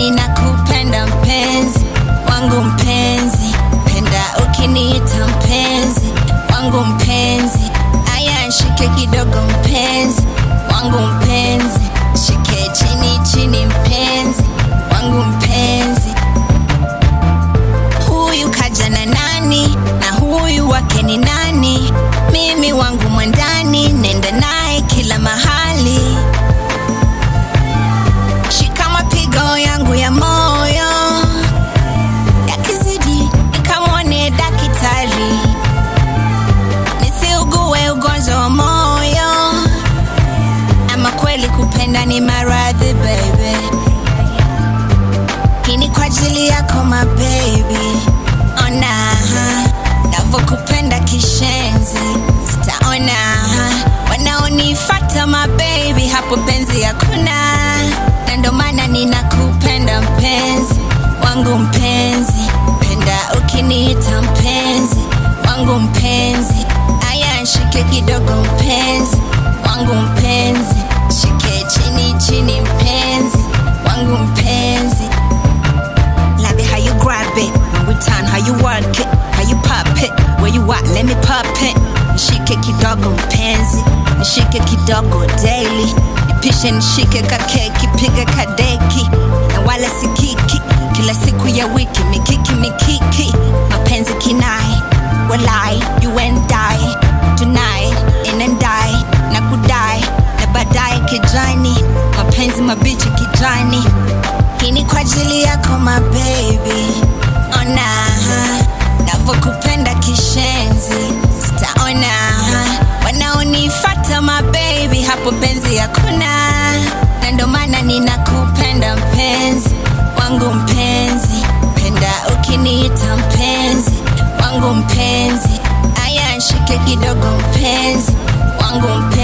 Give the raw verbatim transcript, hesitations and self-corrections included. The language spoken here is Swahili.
ninakupenda mpenzi wangu mpenzi, penda ukiniita mpenzi wangu mpenzi. Aya shike kidogo mpenzi wangu mpenzi, shike chini chini mpenzi wangu mpenzi. Huyu kaja na nani na huyu wake ni nani? Mimi wangu mwandani, nenda naye kila mahali. Shika mapigo yangu ya moyo, yakizidi nikamwone daktari, nisiugue ugonjwa wa moyo. Ama kweli kupenda ni maradhi baby, hii ni kwa ajili yako my baby. Ona navokupenda kishenzi, sitaona wanaonifata my baby, hapo penzi hakuna. Na ndo maana ninakupenda mpenzi wangu mpenzi, penda ukiniita mpenzi wangu mpenzi. Aya shike kidogo mpenzi wangu mpenzi, shike chini chini mpenzi wangu mpenzi. Love it how you grab it, when we turn how you work it, how you pop it, where you at let me pop it. Nishike kidogo mpenzi, nishike kidogo daily, nipishe nishike kakeki, piga kadeki na wala sikiki, kila siku ya wiki mikiki mikiki. Mapenzi kinai, walai you and I tonight in and I na kudai na baadaye kijani, mapenzi mabichi kijani. Hii ni kwa ajili yako my baby. Ona navokupenda kishenzi, sitaona wanaonifata my baby, hapo penzi hakuna. Na ndo maana ninakupenda mpenzi wangu mpenzi, penda ukiniita mpenzi wangu mpenzi. Aya shike kidogo mpenzi wangu mpenzi.